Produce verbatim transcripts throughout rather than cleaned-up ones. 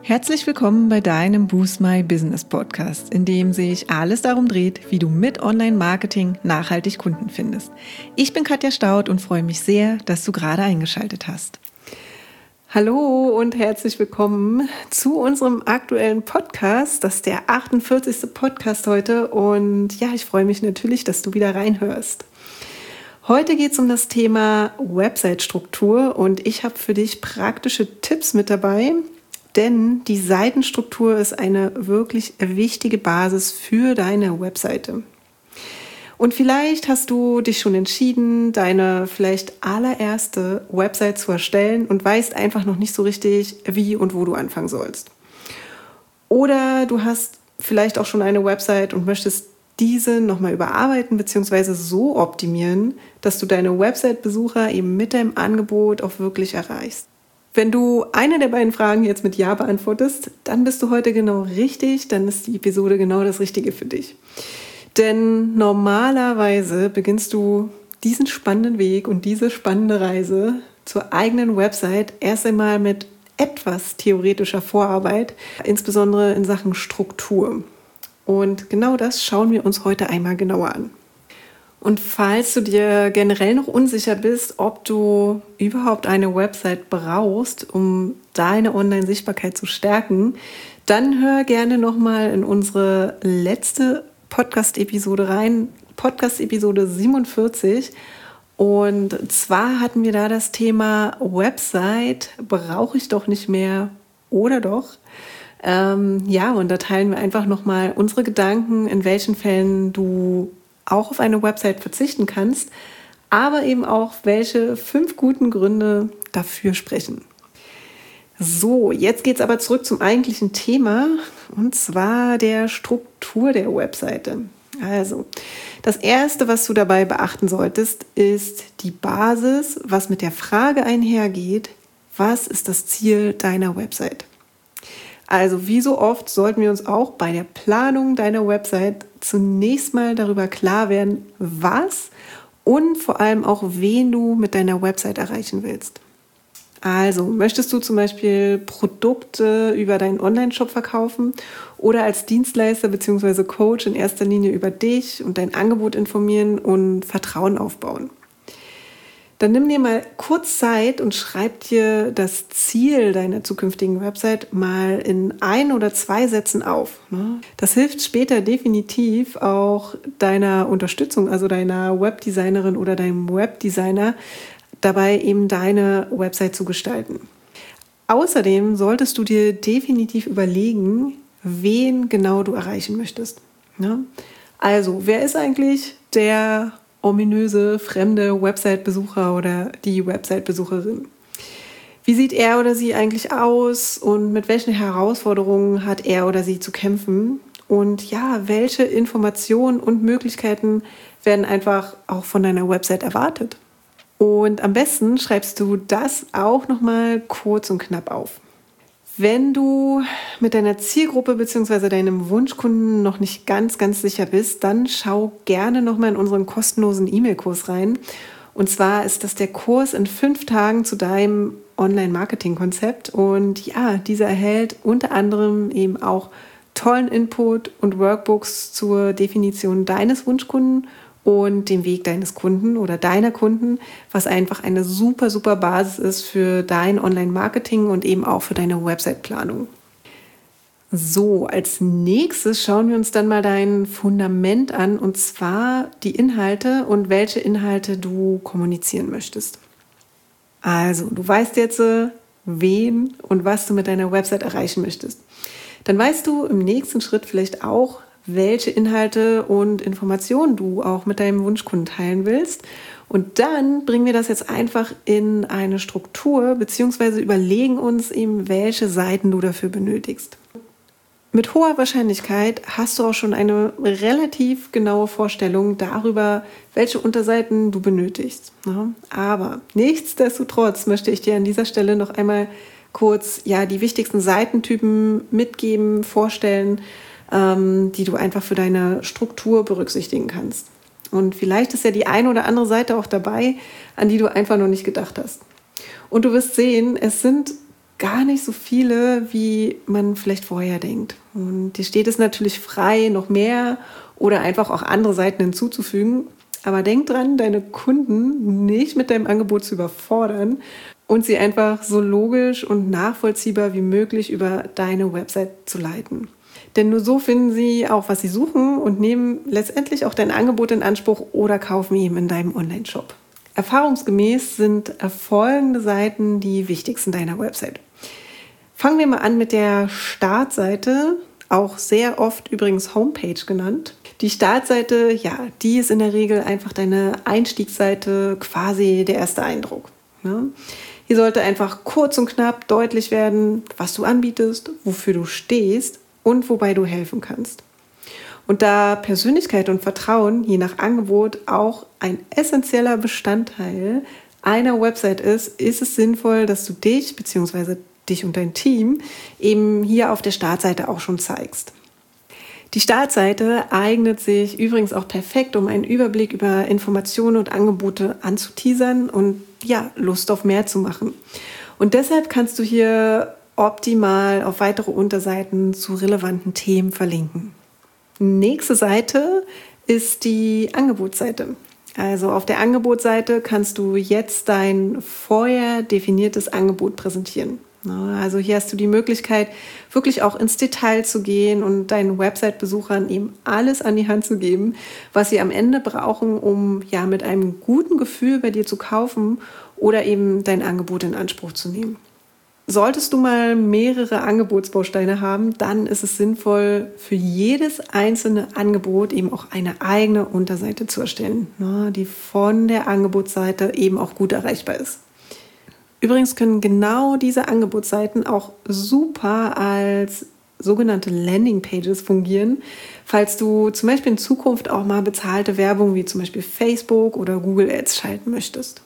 Herzlich willkommen bei deinem Boost My Business Podcast, in dem sich alles darum dreht, wie du mit Online-Marketing nachhaltig Kunden findest. Ich bin Katja Staud und freue mich sehr, dass du gerade eingeschaltet hast. Hallo und herzlich willkommen zu unserem aktuellen Podcast. Das ist der achtundvierzigste Podcast heute und ja, ich freue mich natürlich, dass du wieder reinhörst. Heute geht es um das Thema Website-Struktur und ich habe für dich praktische Tipps mit dabei. Denn die Seitenstruktur ist eine wirklich wichtige Basis für deine Webseite. Und vielleicht hast du dich schon entschieden, deine vielleicht allererste Website zu erstellen und weißt einfach noch nicht so richtig, wie und wo du anfangen sollst. Oder du hast vielleicht auch schon eine Website und möchtest diese nochmal überarbeiten bzw. so optimieren, dass du deine Website-Besucher eben mit deinem Angebot auch wirklich erreichst. Wenn du eine der beiden Fragen jetzt mit Ja beantwortest, dann bist du heute genau richtig, dann ist die Episode genau das Richtige für dich. Denn normalerweise beginnst du diesen spannenden Weg und diese spannende Reise zur eigenen Website erst einmal mit etwas theoretischer Vorarbeit, insbesondere in Sachen Struktur. Und genau das schauen wir uns heute einmal genauer an. Und falls du dir generell noch unsicher bist, ob du überhaupt eine Website brauchst, um deine Online-Sichtbarkeit zu stärken, dann hör gerne nochmal in unsere letzte Podcast-Episode rein, Podcast-Episode siebenundvierzig. Und zwar hatten wir da das Thema Website, brauche ich doch nicht mehr oder doch? Ähm, ja, und da teilen wir einfach nochmal unsere Gedanken, in welchen Fällen du auch auf eine Website verzichten kannst, aber eben auch, welche fünf guten Gründe dafür sprechen. So, jetzt geht es aber zurück zum eigentlichen Thema, und zwar der Struktur der Webseite. Also, das Erste, was du dabei beachten solltest, ist die Basis, was mit der Frage einhergeht, was ist das Ziel deiner Website? Also wie so oft sollten wir uns auch bei der Planung deiner Website zunächst mal darüber klar werden, was und vor allem auch wen du mit deiner Website erreichen willst. Also möchtest du zum Beispiel Produkte über deinen Online-Shop verkaufen oder als Dienstleister bzw. Coach in erster Linie über dich und dein Angebot informieren und Vertrauen aufbauen? Dann nimm dir mal kurz Zeit und schreib dir das Ziel deiner zukünftigen Website mal in ein oder zwei Sätzen auf. Das hilft später definitiv auch deiner Unterstützung, also deiner Webdesignerin oder deinem Webdesigner, dabei eben deine Website zu gestalten. Außerdem solltest du dir definitiv überlegen, wen genau du erreichen möchtest. Also, wer ist eigentlich der ominöse, fremde Website-Besucher oder die Website-Besucherin? Wie sieht er oder sie eigentlich aus und mit welchen Herausforderungen hat er oder sie zu kämpfen? Und ja, welche Informationen und Möglichkeiten werden einfach auch von deiner Website erwartet? Und am besten schreibst du das auch nochmal kurz und knapp auf. Wenn du mit deiner Zielgruppe bzw. deinem Wunschkunden noch nicht ganz, ganz sicher bist, dann schau gerne nochmal in unseren kostenlosen E-Mail-Kurs rein. Und zwar ist das der Kurs in fünf Tagen zu deinem Online-Marketing-Konzept. Und ja, dieser erhält unter anderem eben auch tollen Input und Workbooks zur Definition deines Wunschkunden und dem Weg deines Kunden oder deiner Kunden, was einfach eine super, super Basis ist für dein Online-Marketing und eben auch für deine Website-Planung. So, als nächstes schauen wir uns dann mal dein Fundament an, und zwar die Inhalte und welche Inhalte du kommunizieren möchtest. Also, du weißt jetzt, wen und was du mit deiner Website erreichen möchtest. Dann weißt du im nächsten Schritt vielleicht auch, welche Inhalte und Informationen du auch mit deinem Wunschkunden teilen willst. Und dann bringen wir das jetzt einfach in eine Struktur beziehungsweise überlegen uns eben, welche Seiten du dafür benötigst. Mit hoher Wahrscheinlichkeit hast du auch schon eine relativ genaue Vorstellung darüber, welche Unterseiten du benötigst. Aber nichtsdestotrotz möchte ich dir an dieser Stelle noch einmal kurz ja, die wichtigsten Seitentypen mitgeben, vorstellen, die du einfach für deine Struktur berücksichtigen kannst. Und vielleicht ist ja die eine oder andere Seite auch dabei, an die du einfach noch nicht gedacht hast. Und du wirst sehen, es sind gar nicht so viele, wie man vielleicht vorher denkt. Und dir steht es natürlich frei, noch mehr oder einfach auch andere Seiten hinzuzufügen. Aber denk dran, deine Kunden nicht mit deinem Angebot zu überfordern und sie einfach so logisch und nachvollziehbar wie möglich über deine Website zu leiten. Denn nur so finden sie auch, was sie suchen und nehmen letztendlich auch dein Angebot in Anspruch oder kaufen ihn in deinem Online-Shop. Erfahrungsgemäß sind folgende Seiten die wichtigsten deiner Website. Fangen wir mal an mit der Startseite, auch sehr oft übrigens Homepage genannt. Die Startseite, ja, die ist in der Regel einfach deine Einstiegsseite, quasi der erste Eindruck. Ja. Hier sollte einfach kurz und knapp deutlich werden, was du anbietest, wofür du stehst und wobei du helfen kannst. Und da Persönlichkeit und Vertrauen je nach Angebot auch ein essentieller Bestandteil einer Website ist, ist es sinnvoll, dass du dich bzw. dich und dein Team eben hier auf der Startseite auch schon zeigst. Die Startseite eignet sich übrigens auch perfekt, um einen Überblick über Informationen und Angebote anzuteasern und ja, Lust auf mehr zu machen. Und deshalb kannst du hier optimal auf weitere Unterseiten zu relevanten Themen verlinken. Nächste Seite ist die Angebotsseite. Also auf der Angebotsseite kannst du jetzt dein vorher definiertes Angebot präsentieren. Also hier hast du die Möglichkeit, wirklich auch ins Detail zu gehen und deinen Website-Besuchern eben alles an die Hand zu geben, was sie am Ende brauchen, um ja mit einem guten Gefühl bei dir zu kaufen oder eben dein Angebot in Anspruch zu nehmen. Solltest du mal mehrere Angebotsbausteine haben, dann ist es sinnvoll, für jedes einzelne Angebot eben auch eine eigene Unterseite zu erstellen, die von der Angebotsseite eben auch gut erreichbar ist. Übrigens können genau diese Angebotsseiten auch super als sogenannte Landingpages fungieren, falls du zum Beispiel in Zukunft auch mal bezahlte Werbung wie zum Beispiel Facebook oder Google Ads schalten möchtest.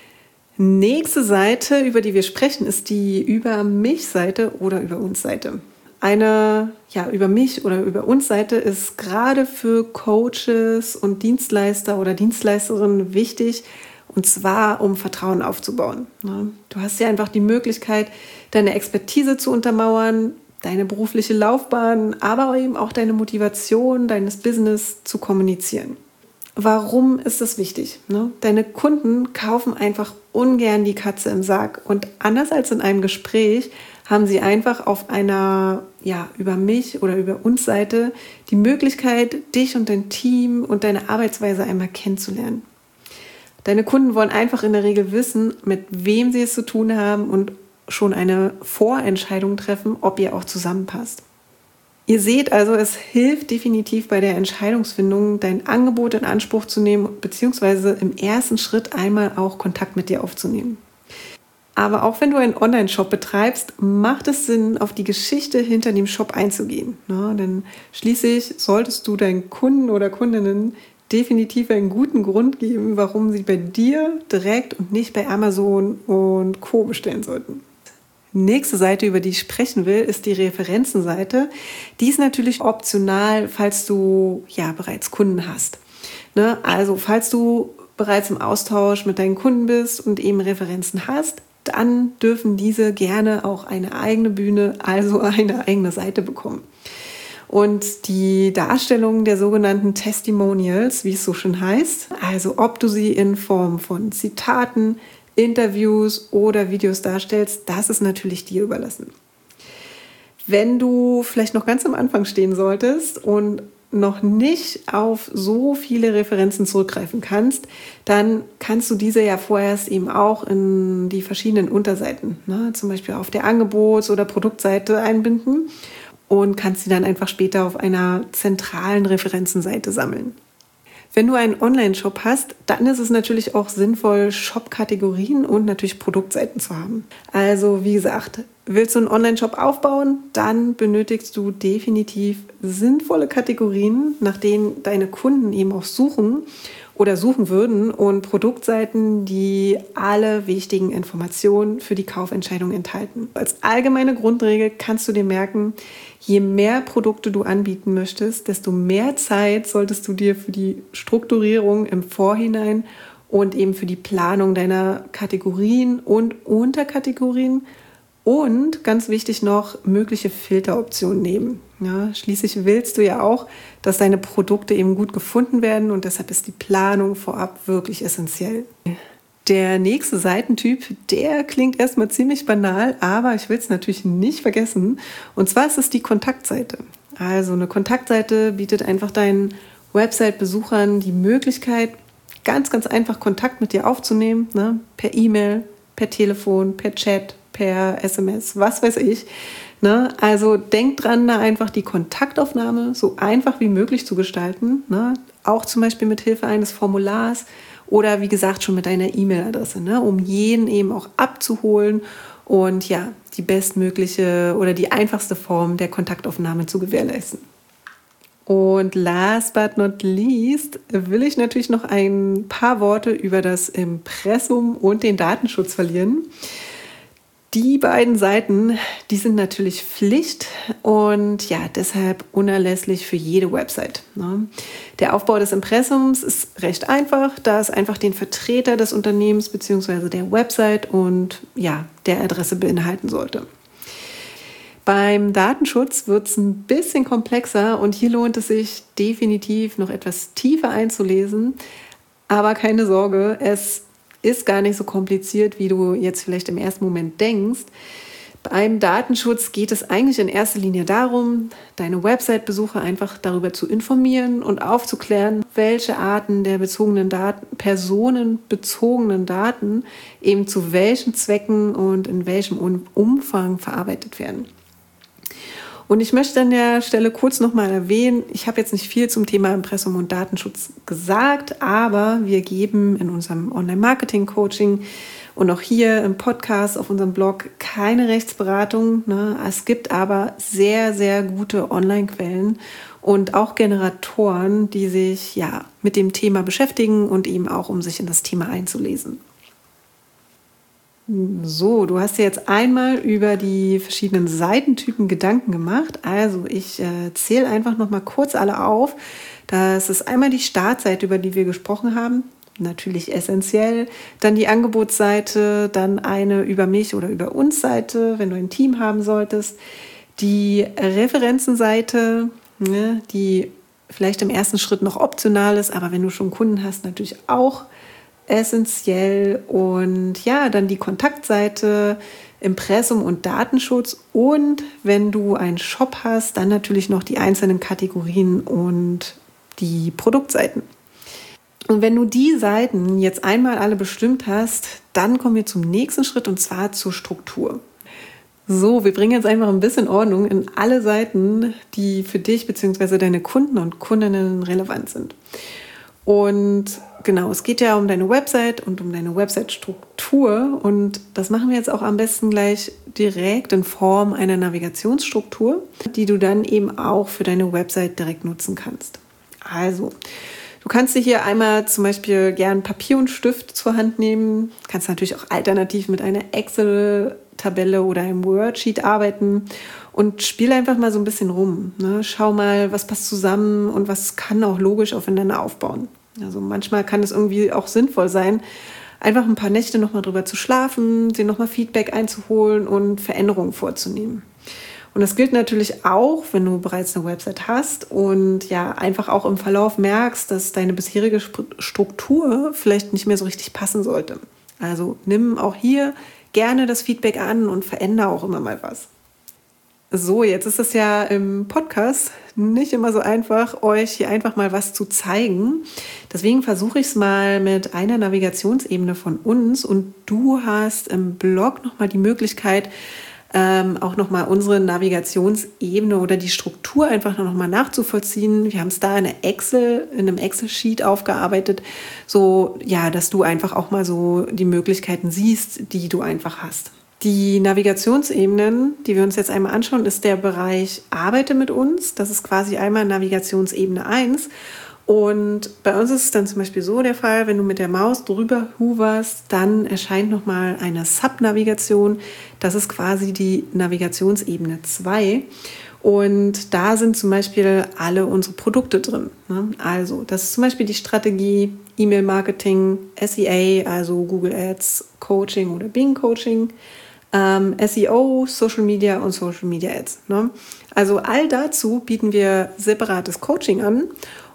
Nächste Seite, über die wir sprechen, ist die Über mich-Seite oder Über uns-Seite. Eine ja, Über mich oder Über uns-Seite ist gerade für Coaches und Dienstleister oder Dienstleisterinnen wichtig, und zwar, um Vertrauen aufzubauen. Du hast ja einfach die Möglichkeit, deine Expertise zu untermauern, deine berufliche Laufbahn, aber eben auch deine Motivation, deines Business zu kommunizieren. Warum ist das wichtig? Deine Kunden kaufen einfach ungern die Katze im Sack. Und anders als in einem Gespräch haben sie einfach auf einer ja, Über mich oder Über uns Seite die Möglichkeit, dich und dein Team und deine Arbeitsweise einmal kennenzulernen. Deine Kunden wollen einfach in der Regel wissen, mit wem sie es zu tun haben und schon eine Vorentscheidung treffen, ob ihr auch zusammenpasst. Ihr seht also, es hilft definitiv bei der Entscheidungsfindung, dein Angebot in Anspruch zu nehmen, beziehungsweise im ersten Schritt einmal auch Kontakt mit dir aufzunehmen. Aber auch wenn du einen Online-Shop betreibst, macht es Sinn, auf die Geschichte hinter dem Shop einzugehen. Ja, denn schließlich solltest du deinen Kunden oder Kundinnen definitiv einen guten Grund geben, warum sie bei dir direkt und nicht bei Amazon und Co. bestellen sollten. Nächste Seite, über die ich sprechen will, ist die Referenzenseite. Die ist natürlich optional, falls du ja bereits Kunden hast. Ne? Also falls du bereits im Austausch mit deinen Kunden bist und eben Referenzen hast, dann dürfen diese gerne auch eine eigene Bühne, also eine eigene Seite bekommen. Und die Darstellung der sogenannten Testimonials, wie es so schön heißt, also ob du sie in Form von Zitaten, Interviews oder Videos darstellst, das ist natürlich dir überlassen. Wenn du vielleicht noch ganz am Anfang stehen solltest und noch nicht auf so viele Referenzen zurückgreifen kannst, dann kannst du diese ja vorerst eben auch in die verschiedenen Unterseiten, ne, zum Beispiel auf der Angebots- oder Produktseite einbinden und kannst sie dann einfach später auf einer zentralen Referenzenseite sammeln. Wenn du einen Online-Shop hast, dann ist es natürlich auch sinnvoll, Shop-Kategorien und natürlich Produktseiten zu haben. Also wie gesagt, willst du einen Online-Shop aufbauen, dann benötigst du definitiv sinnvolle Kategorien, nach denen deine Kunden eben auch suchen oder suchen würden und Produktseiten, die alle wichtigen Informationen für die Kaufentscheidung enthalten. Als allgemeine Grundregel kannst du dir merken, je mehr Produkte du anbieten möchtest, desto mehr Zeit solltest du dir für die Strukturierung im Vorhinein und eben für die Planung deiner Kategorien und Unterkategorien Und ganz wichtig noch, mögliche Filteroptionen nehmen. Ja, schließlich willst du ja auch, dass deine Produkte eben gut gefunden werden und deshalb ist die Planung vorab wirklich essentiell. Der nächste Seitentyp, der klingt erstmal ziemlich banal, aber ich will es natürlich nicht vergessen. Und zwar ist es die Kontaktseite. Also eine Kontaktseite bietet einfach deinen Website-Besuchern die Möglichkeit, ganz, ganz einfach Kontakt mit dir aufzunehmen, ne? Per E-Mail, per Telefon, per Chat, per S M S, was weiß ich. Ne? Also denk dran, da einfach die Kontaktaufnahme so einfach wie möglich zu gestalten. Ne? Auch zum Beispiel mit Hilfe eines Formulars oder wie gesagt schon mit einer E-Mail-Adresse, ne? Um jeden eben auch abzuholen und ja, die bestmögliche oder die einfachste Form der Kontaktaufnahme zu gewährleisten. Und last but not least will ich natürlich noch ein paar Worte über das Impressum und den Datenschutz verlieren. Die beiden Seiten, die sind natürlich Pflicht und ja, deshalb unerlässlich für jede Website. Ne? Der Aufbau des Impressums ist recht einfach, da es einfach den Vertreter des Unternehmens bzw. der Website und ja, der Adresse beinhalten sollte. Beim Datenschutz wird es ein bisschen komplexer und hier lohnt es sich definitiv noch etwas tiefer einzulesen. Aber keine Sorge, es ist gar nicht so kompliziert, wie du jetzt vielleicht im ersten Moment denkst. Beim Datenschutz geht es eigentlich in erster Linie darum, deine Website-Besucher einfach darüber zu informieren und aufzuklären, welche Arten der bezogenen Daten, personenbezogenen Daten eben zu welchen Zwecken und in welchem Umfang verarbeitet werden. Und ich möchte an der Stelle kurz nochmal erwähnen, ich habe jetzt nicht viel zum Thema Impressum und Datenschutz gesagt, aber wir geben in unserem Online-Marketing-Coaching und auch hier im Podcast auf unserem Blog keine Rechtsberatung. Ne? Es gibt aber sehr, sehr gute Online-Quellen und auch Generatoren, die sich ja mit dem Thema beschäftigen und eben auch, um sich in das Thema einzulesen. So, du hast dir jetzt einmal über die verschiedenen Seitentypen Gedanken gemacht. Also ich äh, zähle einfach noch mal kurz alle auf. Das ist einmal die Startseite, über die wir gesprochen haben. Natürlich essentiell. Dann die Angebotsseite, dann eine über mich oder über uns Seite, wenn du ein Team haben solltest. Die Referenzenseite, ne, die vielleicht im ersten Schritt noch optional ist, aber wenn du schon Kunden hast, natürlich auch essentiell. Und ja, dann die Kontaktseite, Impressum und Datenschutz. Und wenn du einen Shop hast, dann natürlich noch die einzelnen Kategorien und die Produktseiten. Und wenn du die Seiten jetzt einmal alle bestimmt hast, dann kommen wir zum nächsten Schritt und zwar zur Struktur. So, wir bringen jetzt einfach ein bisschen Ordnung in alle Seiten, die für dich bzw. deine Kunden und Kundinnen relevant sind. Und genau, es geht ja um deine Website und um deine Website-Struktur und das machen wir jetzt auch am besten gleich direkt in Form einer Navigationsstruktur, die du dann eben auch für deine Website direkt nutzen kannst. Also, du kannst dir hier einmal zum Beispiel gern Papier und Stift zur Hand nehmen, kannst natürlich auch alternativ mit einer Excel-Tabelle oder einem Worksheet arbeiten und spiel einfach mal so ein bisschen rum. Ne? Schau mal, was passt zusammen und was kann auch logisch aufeinander aufbauen. Also manchmal kann es irgendwie auch sinnvoll sein, einfach ein paar Nächte nochmal drüber zu schlafen, dir nochmal Feedback einzuholen und Veränderungen vorzunehmen. Und das gilt natürlich auch, wenn du bereits eine Website hast und ja einfach auch im Verlauf merkst, dass deine bisherige Struktur vielleicht nicht mehr so richtig passen sollte. Also nimm auch hier gerne das Feedback an und verändere auch immer mal was. So, jetzt ist es ja im Podcast nicht immer so einfach, euch hier einfach mal was zu zeigen. Deswegen versuche ich es mal mit einer Navigationsebene von uns und du hast im Blog nochmal die Möglichkeit, ähm, auch nochmal unsere Navigationsebene oder die Struktur einfach nochmal nachzuvollziehen. Wir haben es da in einer Excel, in einem Excel-Sheet aufgearbeitet, so ja, dass du einfach auch mal so die Möglichkeiten siehst, die du einfach hast. Die Navigationsebenen, die wir uns jetzt einmal anschauen, ist der Bereich Arbeite mit uns. Das ist quasi einmal Navigationsebene eins. Und bei uns ist es dann zum Beispiel so der Fall, wenn du mit der Maus drüber hoverst, dann erscheint nochmal eine Subnavigation. Das ist quasi die Navigationsebene zwei. Und da sind zum Beispiel alle unsere Produkte drin. Also das ist zum Beispiel die Strategie, E-Mail-Marketing, S E A, also Google Ads, Coaching oder Bing Coaching, ähm, S E O, Social Media und Social Media Ads. Ne? Also all dazu bieten wir separates Coaching an.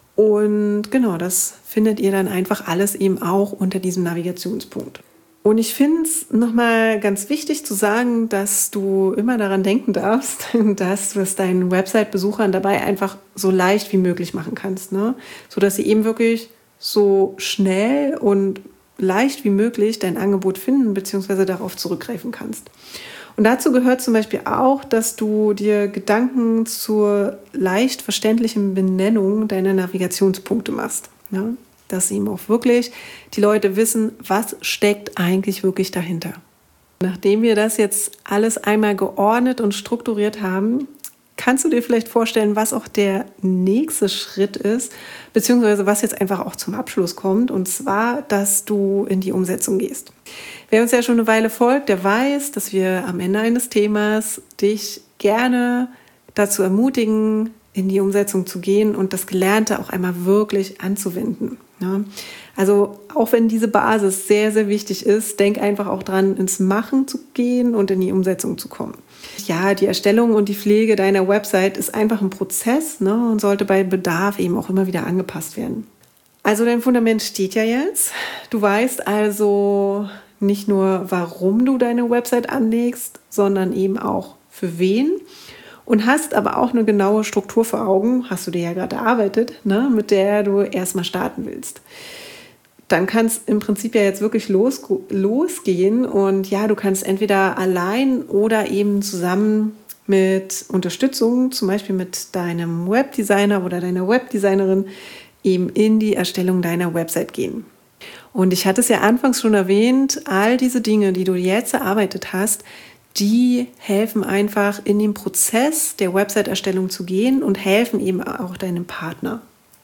Und genau, das findet ihr dann einfach alles eben auch unter diesem Navigationspunkt. Und ich finde es nochmal ganz wichtig zu sagen, dass du immer daran denken darfst, dass du es deinen Website-Besuchern dabei einfach so leicht wie möglich machen kannst, ne? Sodass sie eben wirklich so schnell und leicht wie möglich dein Angebot finden bzw. darauf zurückgreifen kannst. Und dazu gehört zum Beispiel auch, dass du dir Gedanken zur leicht verständlichen Benennung deiner Navigationspunkte machst, ne? Dass eben auch wirklich die Leute wissen, was steckt eigentlich wirklich dahinter. Nachdem wir das jetzt alles einmal geordnet und strukturiert haben, kannst du dir vielleicht vorstellen, was auch der nächste Schritt ist, beziehungsweise was jetzt einfach auch zum Abschluss kommt, und zwar, dass du in die Umsetzung gehst. Wer uns ja schon eine Weile folgt, der weiß, dass wir am Ende eines Themas dich gerne dazu ermutigen, in die Umsetzung zu gehen und das Gelernte auch einmal wirklich anzuwenden. Ja, also auch wenn diese Basis sehr, sehr wichtig ist, denk einfach auch dran, ins Machen zu gehen und in die Umsetzung zu kommen. Ja, die Erstellung und die Pflege deiner Website ist einfach ein Prozess, ne, und sollte bei Bedarf eben auch immer wieder angepasst werden. Also dein Fundament steht ja jetzt. Du weißt also nicht nur, warum du deine Website anlegst, sondern eben auch für wen. Und hast aber auch eine genaue Struktur vor Augen, hast du dir ja gerade erarbeitet, ne, mit der du erstmal starten willst. Dann kann es im Prinzip ja jetzt wirklich los, losgehen und ja, du kannst entweder allein oder eben zusammen mit Unterstützung, zum Beispiel mit deinem Webdesigner oder deiner Webdesignerin, eben in die Erstellung deiner Website gehen. Und ich hatte es ja anfangs schon erwähnt, all diese Dinge, die du jetzt erarbeitet hast, die helfen einfach in den Prozess der Website-Erstellung zu gehen und helfen eben auch deinem Partner.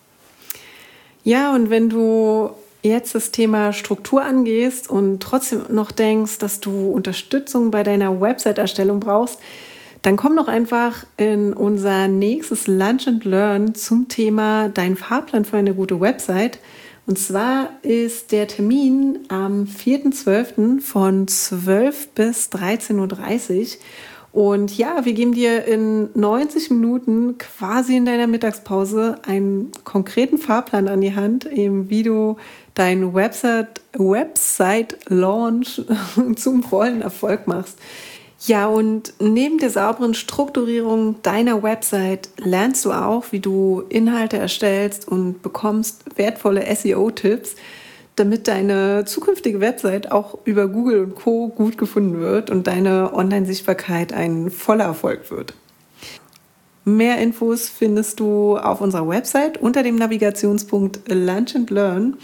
Ja, und wenn du jetzt das Thema Struktur angehst und trotzdem noch denkst, dass du Unterstützung bei deiner Website-Erstellung brauchst, dann komm doch einfach in unser nächstes Lunch and Learn zum Thema Dein Fahrplan für eine gute Website. Und zwar ist der Termin am vierten zwölften von zwölf bis dreizehn Uhr dreißig. Und ja, wir geben dir in neunzig Minuten quasi in deiner Mittagspause einen konkreten Fahrplan an die Hand, eben wie du deinen Website, Website-Launch zum vollen Erfolg machst. Ja, und neben der sauberen Strukturierung deiner Website lernst du auch, wie du Inhalte erstellst und bekommst wertvolle S E O-Tipps, damit deine zukünftige Website auch über Google und Co. gut gefunden wird und deine Online-Sichtbarkeit ein voller Erfolg wird. Mehr Infos findest du auf unserer Website unter dem Navigationspunkt Lunch and Learn.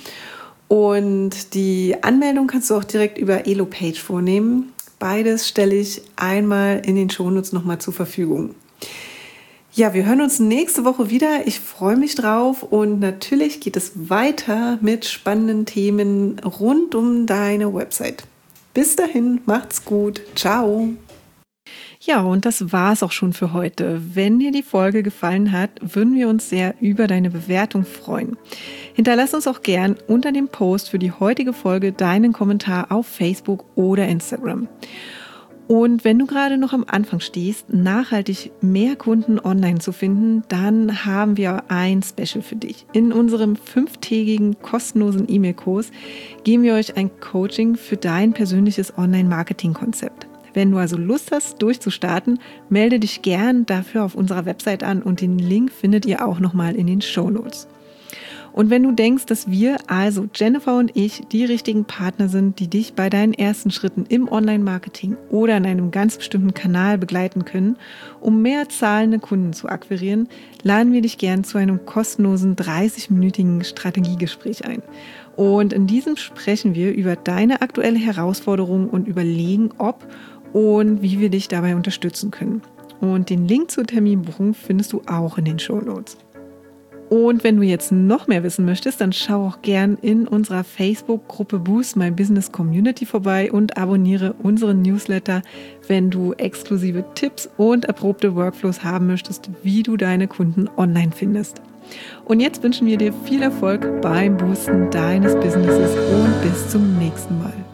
Und die Anmeldung kannst du auch direkt über Elopage vornehmen. Beides stelle ich einmal in den Shownotes nochmal zur Verfügung. Ja, wir hören uns nächste Woche wieder. Ich freue mich drauf und natürlich geht es weiter mit spannenden Themen rund um deine Website. Bis dahin, macht's gut. Ciao. Ja, und das war's auch schon für heute. Wenn dir die Folge gefallen hat, würden wir uns sehr über deine Bewertung freuen. Hinterlass uns auch gern unter dem Post für die heutige Folge deinen Kommentar auf Facebook oder Instagram. Und wenn du gerade noch am Anfang stehst, nachhaltig mehr Kunden online zu finden, dann haben wir ein Special für dich. In unserem fünftägigen kostenlosen E-Mail-Kurs geben wir euch ein Coaching für dein persönliches Online-Marketing-Konzept. Wenn du also Lust hast, durchzustarten, melde dich gern dafür auf unserer Website an und den Link findet ihr auch nochmal in den Shownotes. Und wenn du denkst, dass wir, also Jennifer und ich, die richtigen Partner sind, die dich bei deinen ersten Schritten im Online-Marketing oder in einem ganz bestimmten Kanal begleiten können, um mehr zahlende Kunden zu akquirieren, laden wir dich gern zu einem kostenlosen dreißig-minütigen Strategiegespräch ein. Und in diesem sprechen wir über deine aktuelle Herausforderung und überlegen, ob und wie wir dich dabei unterstützen können. Und den Link zur Terminbuchung findest du auch in den Shownotes. Und wenn du jetzt noch mehr wissen möchtest, dann schau auch gern in unserer Facebook-Gruppe Boost My Business Community vorbei und abonniere unseren Newsletter, wenn du exklusive Tipps und erprobte Workflows haben möchtest, wie du deine Kunden online findest. Und jetzt wünschen wir dir viel Erfolg beim Boosten deines Businesses und bis zum nächsten Mal.